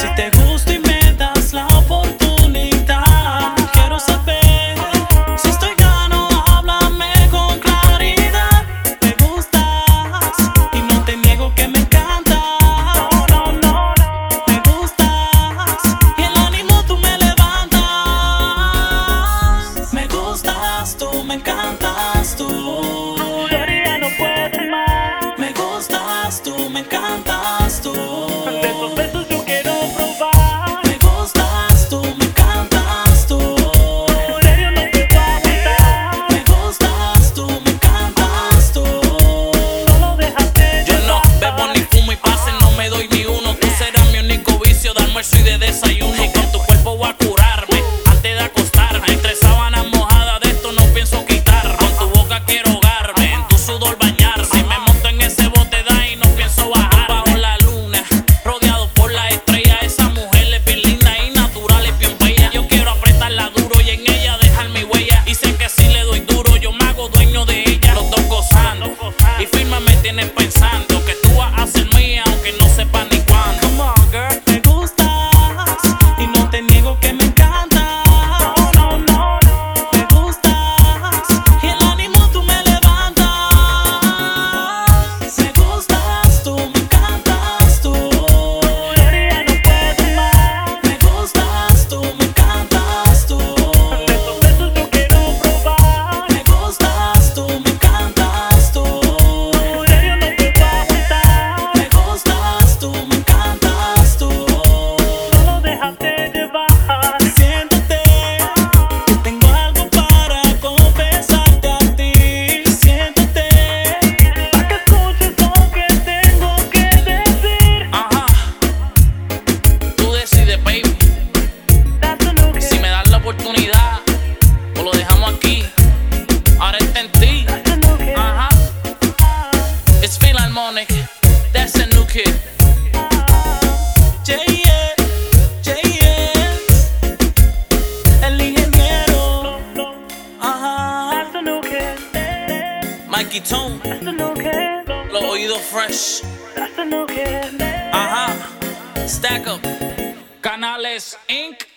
Si te gusto y me das la oportunidad, quiero saber si estoy gano, háblame con claridad. Me gustas y no te niego que me encantas. No, no, no, no. Me gustas y el ánimo tú me levantas. Me gustas tú, me encantas tú. Ya no puedo más. Me gustas tú, me encantas tú. De esos besos yo quiero probar. Me gustas tú, me encantas tú. En serio no puedo aguantar. Me gustas tú, me encantas tú. Solo déjate Yo no bebo ni fumo y pase, no me doy ni uno. Tú serás mi único vicio de almuerzo y de desayuno. Y con tu cuerpo voy a curarme antes de acostarme. Entre sábanas mojadas de esto no pienso quitar. Con tu boca quiero ahogarme, en tu sudor bañarme. Si me monto en ese bote de ahí no pienso bajar. Bajo la luna, rodeado por las estrellas. Esa mujer es bien linda y natural, es bien bella. Yo quiero apretarla duro y en ella dejar mi huella. Y sé que si le doy duro yo me hago dueño de ella. Los dos gozando y firma me tienes pensando que tú vas a ser mía aunque no sepa ni cuándo. Come on, girl. Me gustas y no te niego que me encantas. no, no, no. Me gustas y el ánimo tú me levantas. Me gustas tú, me encantas tú. Ya no puedo más. Me gustas tú, me encantas tú. De esos besos yo quiero probar. Me gustas tú, me encantas tú. En serio no puedo aguantar. Me gustas tú, me encantas tú. Solo déjate llevar. Siéntate, que tengo algo para confesarte a ti. Siéntate, Pa' que escuches lo que tengo que decir. Ajá, tú decides, baby. That's a new kid. Si me das la oportunidad o lo dejamos aquí. Ahora está en ti. That's a new kid. Ajá, it's Philharmonic. That's a new kid. J.S. El ingeniero. Ajá. That's a new kid. Mikey Tone, That's a new kid. los oídos fresh. That's a new kid. Ajá, Stack Up, Canales Inc.